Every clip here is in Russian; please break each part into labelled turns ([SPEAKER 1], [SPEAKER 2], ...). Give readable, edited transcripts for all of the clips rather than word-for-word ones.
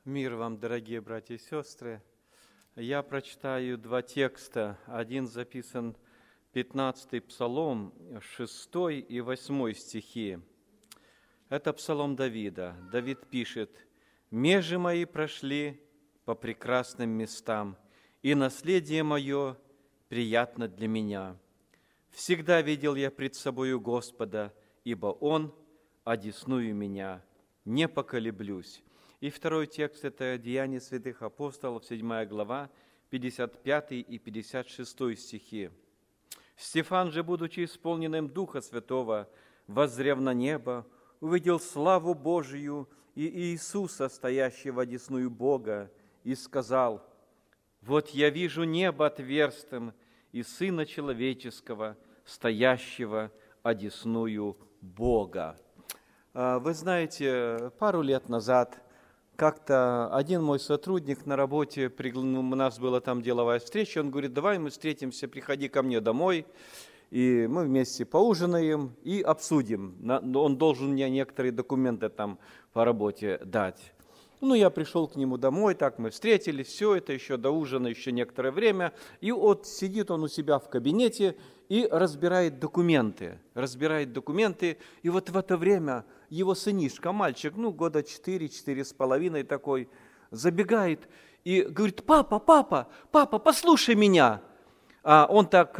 [SPEAKER 1] Мир вам, дорогие братья и сестры. Я прочитаю два текста. Один записан 15-й Псалом, 6 и 8 стихи. Это Псалом Давида. Давид пишет: «Межи мои прошли по прекрасным местам, и наследие мое приятно для меня. Всегда видел я пред собою Господа, ибо Он одесную меня, не поколеблюсь». И второй текст – это Деяния святых апостолов, 7 глава, 55 и 56 стихи. «Стефан же, будучи исполненным Духа Святого, воззрев на небо, увидел славу Божию и Иисуса, стоящего одесную Бога, и сказал: вот я вижу небо отверстым и Сына Человеческого, стоящего одесную Бога». Вы знаете, пару лет назад как-то один мой сотрудник на работе, у нас была там деловая встреча, он говорит: давай мы встретимся, приходи ко мне домой, и мы вместе поужинаем и обсудим. Он должен мне некоторые документы там по работе дать. Ну, я пришел к нему домой, так мы встретились, все это еще до ужина, еще некоторое время, и вот сидит он у себя в кабинете и разбирает документы, и вот в это время его сынишка, мальчик, года 4-4,5 такой, забегает и говорит: папа, послушай меня. А он так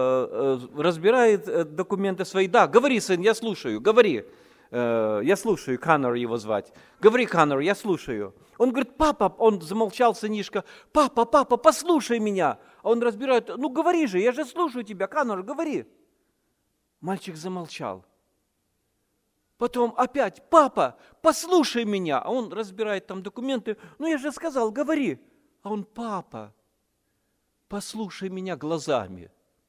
[SPEAKER 1] разбирает документы свои. Да, говори, сын, я слушаю, говори. Я слушаю, Каннор его звать. Говори, Каннор, я слушаю. Он говорит: папа, он замолчал, сынишка: папа, послушай меня. А он разбирает: ну говори же, я же слушаю тебя, Каннор, говори. Мальчик замолчал. Потом опять: папа, послушай меня. А он разбирает там документы: ну я же сказал, говори. А он: папа, послушай меня глазами.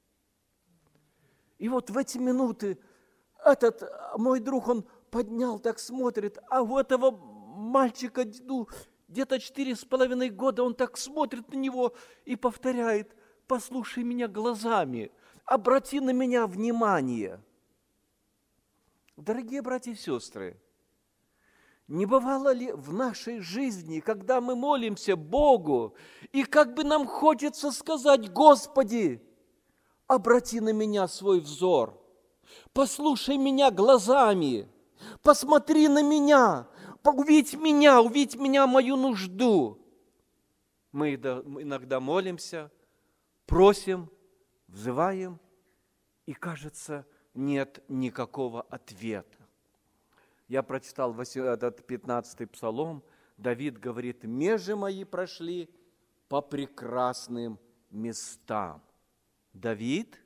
[SPEAKER 1] И вот в эти минуты этот мой друг, он поднял, так смотрит, а у этого мальчика, где-то 4,5 года, он так смотрит на него и повторяет: послушай меня глазами, обрати на меня внимание. Дорогие братья и сестры, не бывало ли в нашей жизни, когда мы молимся Богу, и как бы нам хочется сказать: Господи, обрати на меня свой взор, послушай меня глазами, посмотри на меня, увидь меня, мою нужду. Мы иногда молимся, просим, взываем, и, кажется, нет никакого ответа. Я прочитал этот 15-й Псалом. Давид говорит: «Межи мои прошли по прекрасным местам». Давид,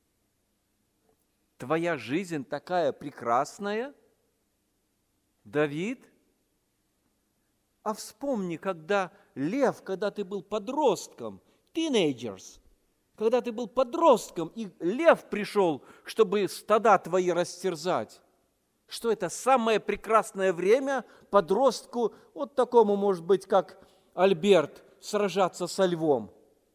[SPEAKER 1] твоя жизнь такая прекрасная? Давид? А вспомни, когда ты был подростком, teenagers, когда ты был подростком, и лев пришел, чтобы стада твои растерзать. Что это самое прекрасное время подростку, вот такому, может быть, как Альберт, сражаться со львом.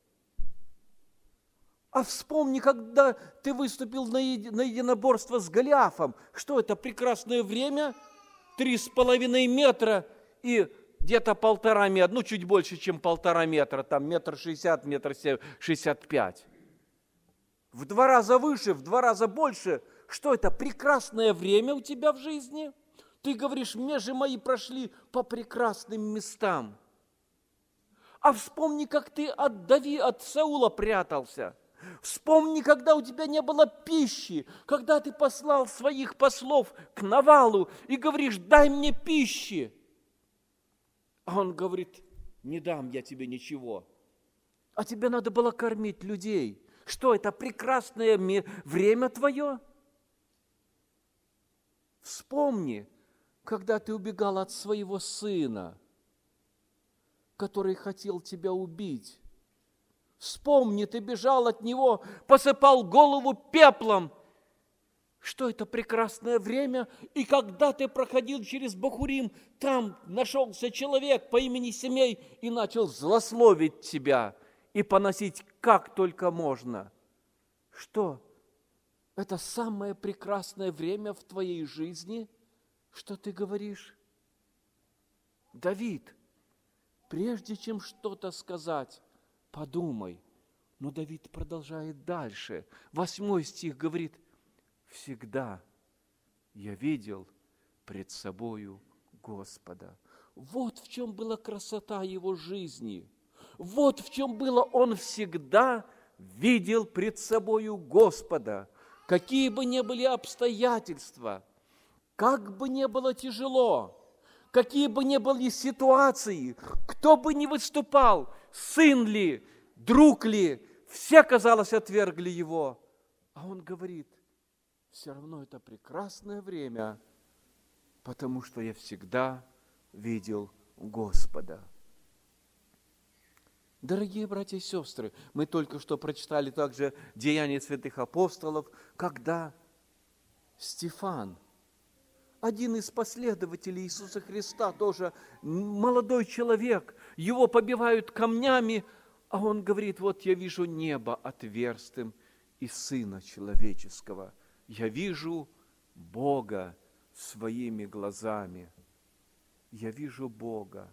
[SPEAKER 1] А вспомни, когда ты выступил на единоборство с Голиафом. Что это прекрасное время? 3,5 метра и где-то 1,5 метра, чуть больше, чем 1,5 метра, там 1,60 м, 1,65 м. В 2 раза выше, в 2 раза больше. Что это прекрасное время у тебя в жизни? Ты говоришь: межи мои прошли по прекрасным местам. А вспомни, как ты от Саула прятался. Вспомни, когда у тебя не было пищи, когда ты послал своих послов к Навалу и говоришь: дай мне пищи. А он говорит: не дам я тебе ничего. А тебе надо было кормить людей. Что это прекрасное время твое? Вспомни, когда ты убегал от своего сына, который хотел тебя убить. Вспомни, ты бежал от него, посыпал голову пеплом. Что это прекрасное время? И когда ты проходил через Бахурим, там нашелся человек по имени Семей и начал злословить тебя и поносить как только можно. Что? Это самое прекрасное время в твоей жизни, что ты говоришь? Давид,
[SPEAKER 2] прежде чем что-то сказать, подумай. Но Давид продолжает дальше. 8 стих говорит: «Всегда я видел пред собою Господа». Вот в чем была красота его жизни. Вот в чем было: он всегда видел пред собою Господа. Какие бы ни были обстоятельства, как бы ни было тяжело, какие бы ни были ситуации, кто бы ни выступал, сын ли, друг ли, все, казалось, отвергли его. А он говорит: все равно это прекрасное время, потому что я всегда видел Господа. Дорогие братья и сестры, мы только что прочитали также Деяния святых апостолов, когда Стефан, один из последователей Иисуса Христа, тоже молодой человек, его побивают камнями, а он говорит: вот я вижу небо отверстым и Сына Человеческого. Я вижу Бога своими глазами. Я вижу Бога.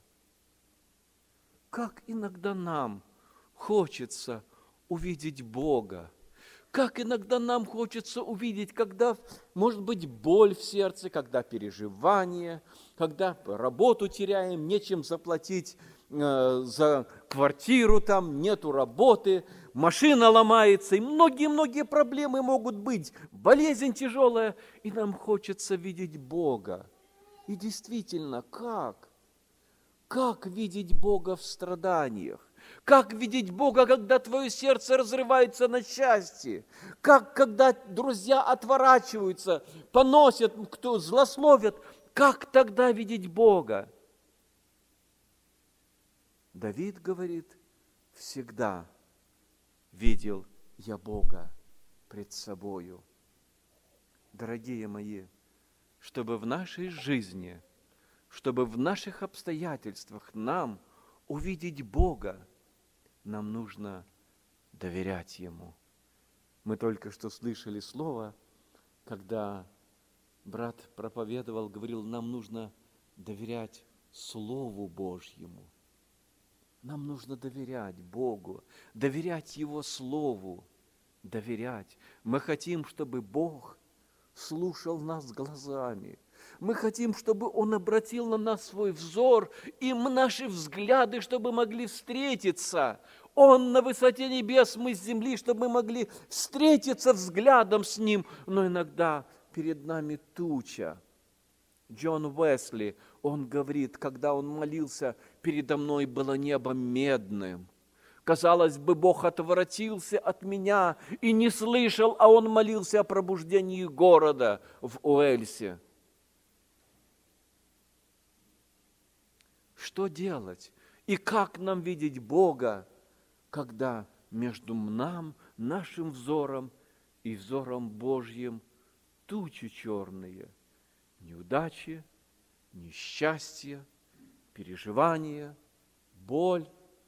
[SPEAKER 2] Как иногда нам хочется увидеть Бога. Как иногда нам хочется увидеть, когда, может быть, боль в сердце, когда переживание, когда работу теряем, нечем заплатить за квартиру, там нету работы, машина ломается, и многие-многие проблемы могут быть, болезнь тяжелая, и нам хочется видеть Бога. И действительно, как? Как видеть Бога в страданиях? Как видеть Бога, когда твое сердце разрывается на части? Как, когда друзья отворачиваются, поносят, кто злословят? Как тогда видеть Бога? Давид говорит: всегда видел я Бога пред собою. Дорогие мои, чтобы в нашей жизни, чтобы в наших обстоятельствах нам увидеть Бога, нам нужно доверять Ему. Мы только что слышали слово, когда брат проповедовал, говорил: нам нужно доверять Слову Божьему. Нам нужно доверять Богу, доверять Его Слову, доверять. Мы хотим, чтобы Бог слушал нас глазами. Мы хотим, чтобы Он обратил на нас свой взор, и наши взгляды, чтобы могли встретиться. Он на высоте небес, мы с земли, чтобы мы могли встретиться взглядом с Ним. Но иногда перед нами туча. Джон Уэсли, он говорит, когда он молился: передо мной было небо медным. Казалось бы, Бог отворотился от меня и не слышал, а Он молился о пробуждении города в Уэльсе. Что делать? И как нам видеть Бога, когда между нашим взором и взором Божьим тучи черные? Неудачи, несчастье, переживания, боль.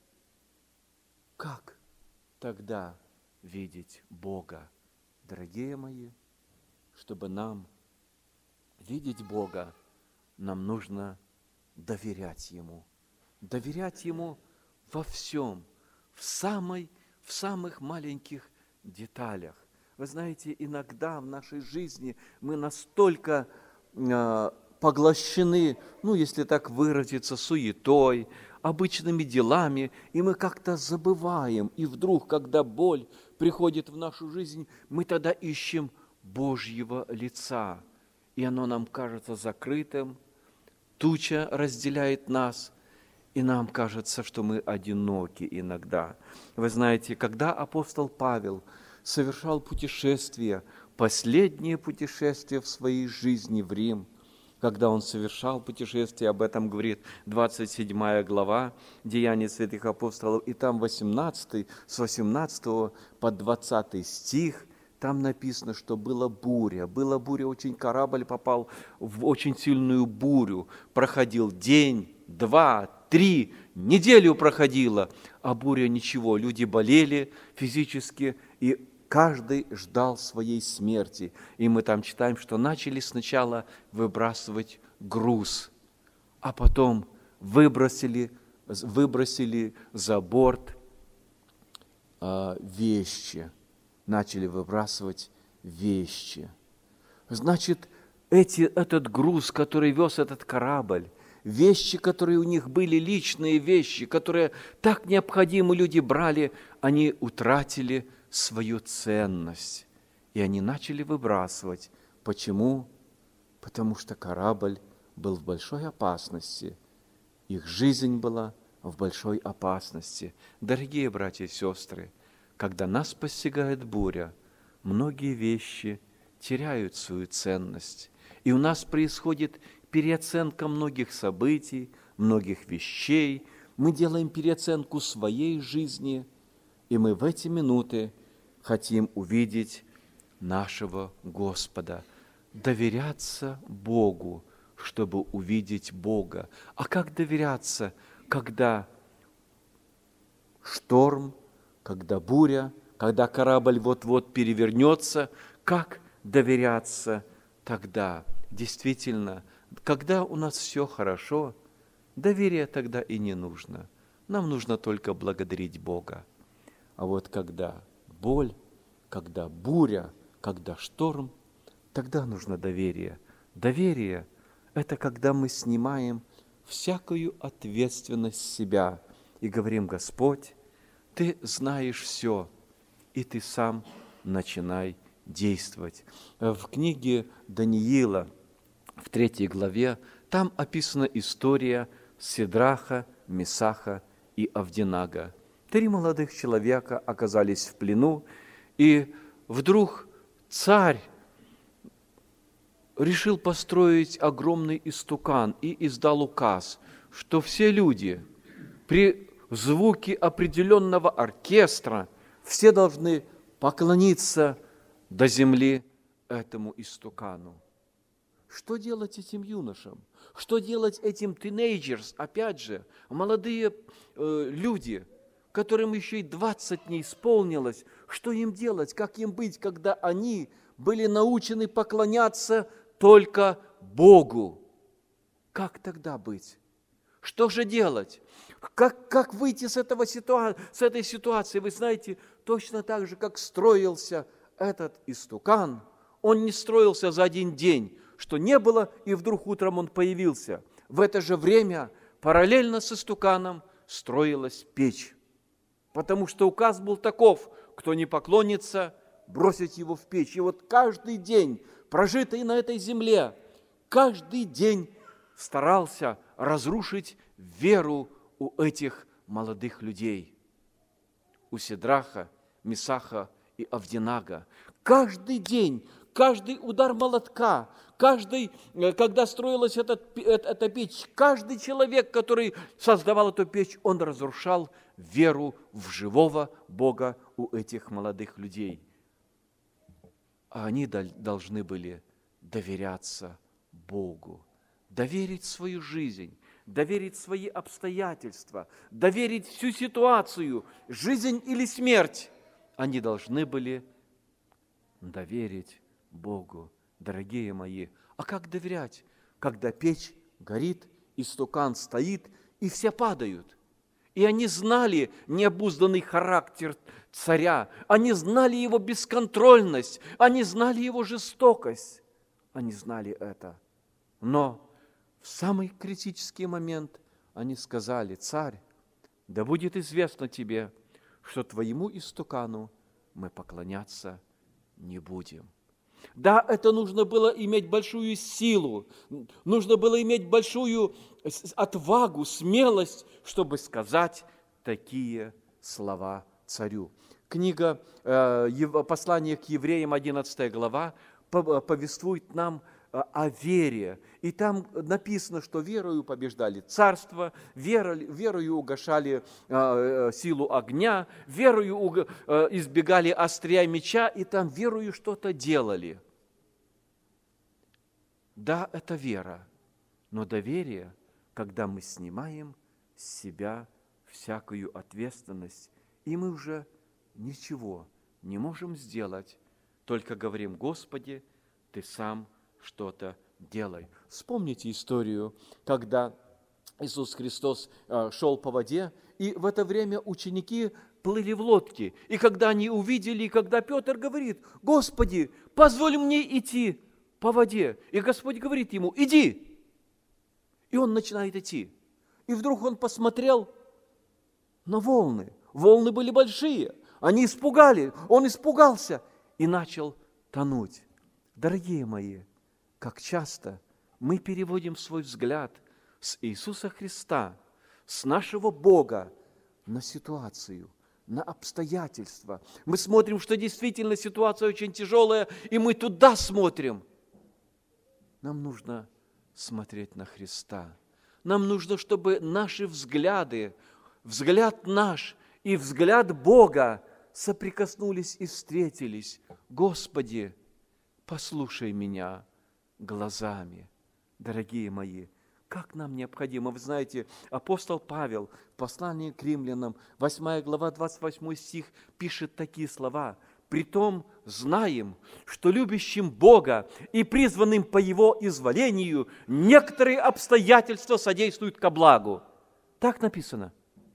[SPEAKER 2] Как тогда видеть Бога? Дорогие мои, чтобы нам видеть Бога, нам нужно доверять Ему. Доверять Ему во всем, в самых маленьких деталях. Вы знаете, иногда в нашей жизни мы настолько поглощены, если так выразиться, суетой, обычными делами, и мы как-то забываем. И вдруг, когда боль приходит в нашу жизнь, мы тогда ищем Божьего лица, и оно нам кажется закрытым, туча разделяет нас, и нам кажется, что мы одиноки иногда. Вы знаете, когда апостол Павел совершал путешествие, последнее путешествие в своей жизни в Рим, когда он совершал путешествие, об этом говорит 27 глава Деяний святых апостолов, и там с 18 по 20 стих, там написано, что была буря, очень, корабль попал в очень сильную бурю, проходил день, 2, 3, неделю проходила, а буря ничего, люди болели физически, и каждый ждал своей смерти. И мы там читаем, что начали сначала выбрасывать груз, а потом выбросили выбросили за борт вещи, начали выбрасывать вещи. Значит, этот груз, который вез этот корабль, вещи, которые у них были, личные вещи, которые так необходимы, люди брали, они утратили свою ценность. И они начали выбрасывать. Почему? Потому что корабль был в большой опасности. Их жизнь была в большой опасности. Дорогие братья и сестры, когда нас постигает буря, многие вещи теряют свою ценность. И у нас происходит переоценка многих событий, многих вещей. Мы делаем переоценку своей жизни, и мы в эти минуты хотим увидеть нашего Господа, доверяться Богу, чтобы увидеть Бога. А как доверяться, когда шторм, когда буря, когда корабль вот-вот перевернется? Как доверяться тогда? Действительно, когда у нас все хорошо, доверия тогда и не нужно. Нам нужно только благодарить Бога. А вот когда боль, когда буря, когда шторм, тогда нужно доверие. Доверие – это когда мы снимаем всякую ответственность с себя и говорим: Господь, Ты знаешь все, и Ты сам начинай действовать. В книге Даниила, в 3 главе, там описана история Сидраха, Месаха и Авденага. 3 молодых человека оказались в плену, и вдруг царь решил построить огромный истукан и издал указ, что все люди при звуке определенного оркестра все должны поклониться до земли этому истукану. Что делать этим юношам? Что делать этим тинейджерс, опять же, молодые люди, которым еще и 20 не исполнилось? Что им делать? Как им быть, когда они были научены поклоняться только Богу? Как тогда быть? Что же делать? Как выйти с этой ситуации? Вы знаете, точно так же, как строился этот истукан, он не строился за один день, что не было, и вдруг утром он появился. В это же время параллельно с истуканом строилась печь, потому что указ был таков: кто не поклонится, бросить его в печь. И вот каждый день, прожитый на этой земле, каждый день старался разрушить веру у этих молодых людей, у Сидраха, Месаха и Авденага. Каждый день, каждый удар молотка, когда строилась эта печь, каждый человек, который создавал эту печь, он разрушал веру в живого Бога у этих молодых людей. А они должны были доверяться Богу, доверить свою жизнь, доверить свои обстоятельства, доверить всю ситуацию, жизнь или смерть. Они должны были доверить Богу. Дорогие мои, а как доверять, когда печь горит, истукан стоит, и все падают? И они знали необузданный характер царя, они знали его бесконтрольность, они знали его жестокость, они знали это. Но в самый критический момент они сказали: царь, да будет известно тебе, что твоему истукану мы поклоняться не будем. Да, это нужно было иметь большую силу, нужно было иметь большую отвагу, смелость, чтобы сказать такие слова царю. Книга «Послание к евреям», 11 глава, повествует нам о вере. И там написано, что верою побеждали царство, верою угашали силу огня, верою избегали острия меча, и там верою что-то делали. Да, это вера, но доверие, когда мы снимаем с себя всякую ответственность, и мы уже ничего не можем сделать, только говорим: Господи, Ты сам что-то делай. Вспомните историю, когда Иисус Христос шел по воде, и в это время ученики плыли в лодке. И когда они увидели, когда Петр говорит: «Господи, позволь мне идти по воде». И Господь говорит ему: «Иди». И он начинает идти. И вдруг он посмотрел на волны. Волны были большие. Они испугали. Он испугался и начал тонуть. Дорогие мои, как часто мы переводим свой взгляд с Иисуса Христа, с нашего Бога на ситуацию, на обстоятельства. Мы смотрим, что действительно ситуация очень тяжелая, и мы туда смотрим. Нам нужно смотреть на Христа. Нам нужно, чтобы наши взгляды, взгляд наш и взгляд Бога соприкоснулись и встретились. Господи, послушай меня глазами, дорогие мои. Как нам необходимо. Вы знаете, апостол Павел в послании к римлянам, 8 глава, 28 стих, пишет такие слова: «Притом знаем, что любящим Бога и призванным по Его изволению некоторые обстоятельства содействуют ко благу». Так написано.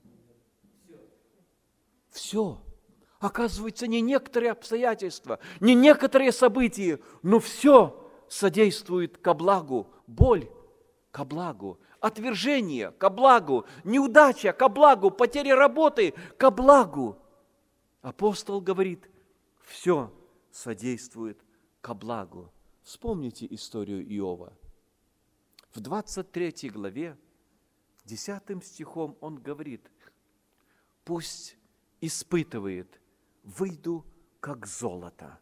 [SPEAKER 2] Все. Оказывается, не некоторые обстоятельства, не некоторые события, но все содействует ко благу. Боль ко благу, отвержение ко благу, неудача ко благу, потеря работы ко благу. Апостол говорит, все содействует ко благу. Вспомните историю Иова. В 23 главе, 10 стихом он говорит: «Пусть испытывает, выйду как золото».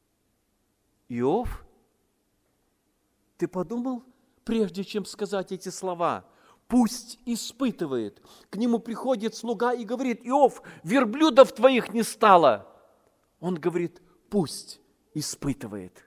[SPEAKER 2] Иов, ты подумал, прежде чем сказать эти слова? Пусть испытывает. К нему приходит слуга и говорит: «Иов, верблюдов твоих не стало». Он говорит: пусть испытывает.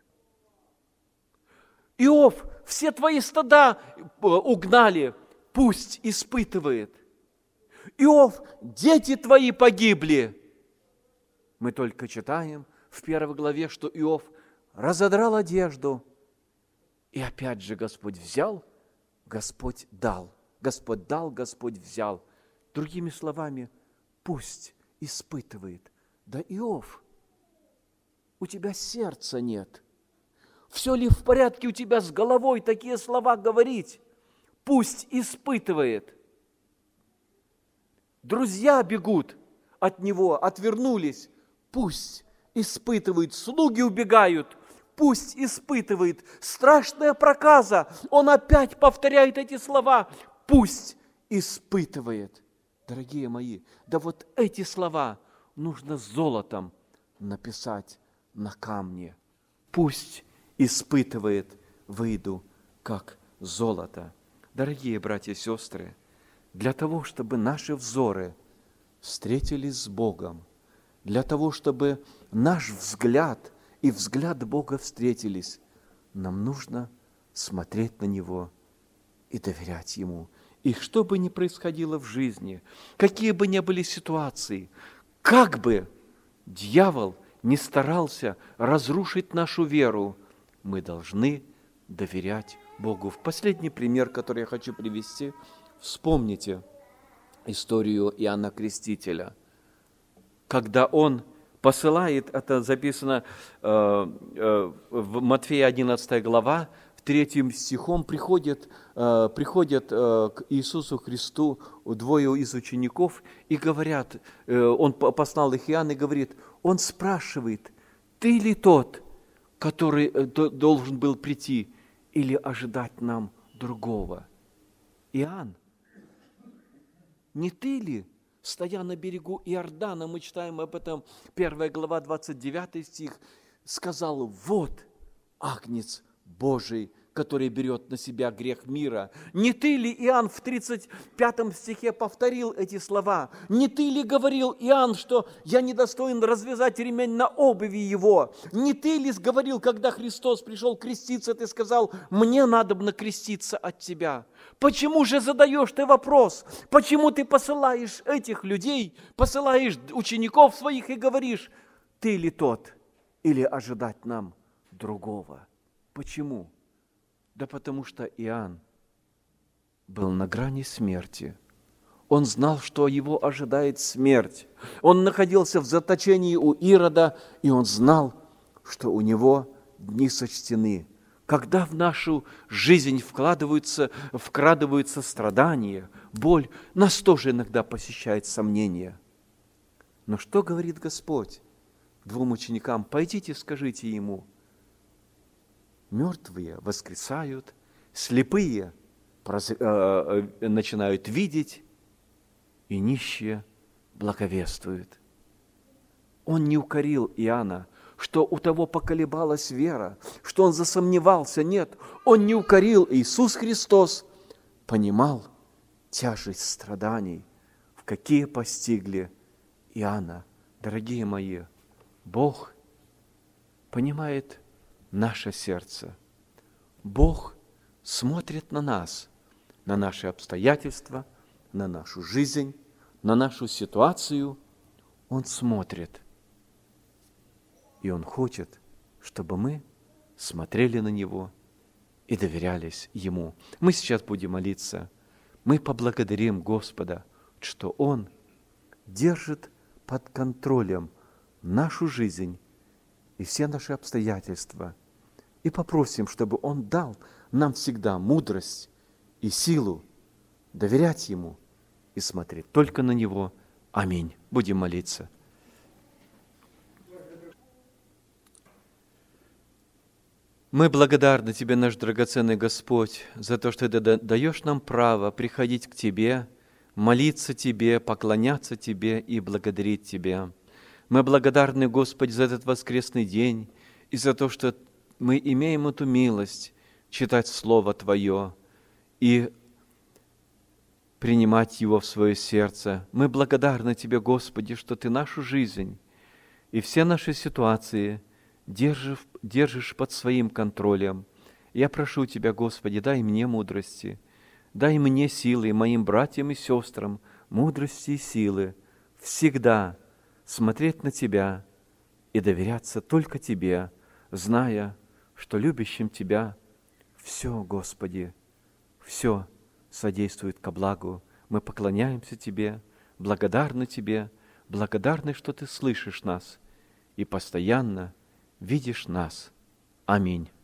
[SPEAKER 2] «Иов, все твои стада угнали, пусть испытывает». «Иов, дети твои погибли». Мы только читаем в 1 главе, что Иов разодрал одежду. И опять же Господь взял, Господь дал. Господь дал, Господь взял. Другими словами, пусть испытывает. Да, Иов, у тебя сердца нет. Все ли в порядке у тебя с головой такие слова говорить? Пусть испытывает. Друзья бегут от него, отвернулись. Пусть испытывает. Слуги убегают. Пусть испытывает. Страшная проказа. Он опять повторяет эти слова. Пусть испытывает. Дорогие мои, да вот эти слова нужно золотом написать на камне. Пусть испытывает, выйду как золото. Дорогие братья и сестры, для того, чтобы наши взоры встретились с Богом, для того, чтобы наш взгляд и взгляд Бога встретились, нам нужно смотреть на Него и доверять Ему. И что бы ни происходило в жизни, какие бы ни были ситуации, как бы дьявол не старался разрушить нашу веру, мы должны доверять Богу. В последний пример, который я хочу привести, вспомните историю Иоанна Крестителя. Когда он посылает, это записано в Матфея 11 глава, в 3 стихом приходят к Иисусу Христу двое из учеников и говорят, он послал их Иоанн и говорит, он спрашивает, ты ли тот, который должен был прийти, или ожидать нам другого? Иоанн, не ты ли, стоя на берегу Иордана, мы читаем об этом, 1 глава, 29 стих, сказал, вот Агнец Божий, который берет на себя грех мира. Не ты ли, Иоанн, в 35 стихе повторил эти слова? Не ты ли говорил, Иоанн, что я недостоин развязать ремень на обуви его? Не ты ли говорил, когда Христос пришел креститься, ты сказал, мне надобно креститься от тебя? Почему же задаешь ты вопрос? Почему ты посылаешь этих людей, посылаешь учеников своих и говоришь, ты ли тот, или ожидать нам другого? Почему? Да потому что Иоанн был на грани смерти. Он знал, что его ожидает смерть. Он находился в заточении у Ирода, и он знал, что у него дни сочтены. Когда в нашу жизнь вкрадываются страдания, боль, нас тоже иногда посещает сомнение. Но что говорит Господь двум ученикам? Пойдите, скажите ему: мертвые воскресают, слепые начинают видеть, и нищие благовествуют. Он не укорил Иоанна, что у того поколебалась вера, что он засомневался. Нет, он не укорил. Иисус Христос понимал тяжесть страданий, в какие постигли Иоанна. Дорогие мои, Бог понимает наше сердце. Бог смотрит на нас, на наши обстоятельства, на нашу жизнь, на нашу ситуацию. Он смотрит. И Он хочет, чтобы мы смотрели на Него и доверялись Ему. Мы сейчас будем молиться. Мы поблагодарим Господа, что Он держит под контролем нашу жизнь и все наши обстоятельства. И попросим, чтобы Он дал нам всегда мудрость и силу доверять Ему и смотреть только на Него. Аминь. Будем молиться. Мы благодарны Тебе, наш драгоценный Господь, за то, что Ты даешь нам право приходить к Тебе, молиться Тебе, поклоняться Тебе и благодарить Тебя. Мы благодарны, Господи, за этот воскресный день и за то, что мы имеем эту милость читать Слово Твое и принимать его в свое сердце. Мы благодарны Тебе, Господи, что Ты нашу жизнь и все наши ситуации держишь под своим контролем. Я прошу Тебя, Господи, дай мне мудрости, дай мне силы, моим братьям и сестрам мудрости и силы всегда смотреть на Тебя и доверяться только Тебе, зная, что любящим Тебя все, Господи, все содействует ко благу. Мы поклоняемся Тебе, благодарны Тебе, благодарны, что Ты слышишь нас и постоянно видишь нас. Аминь.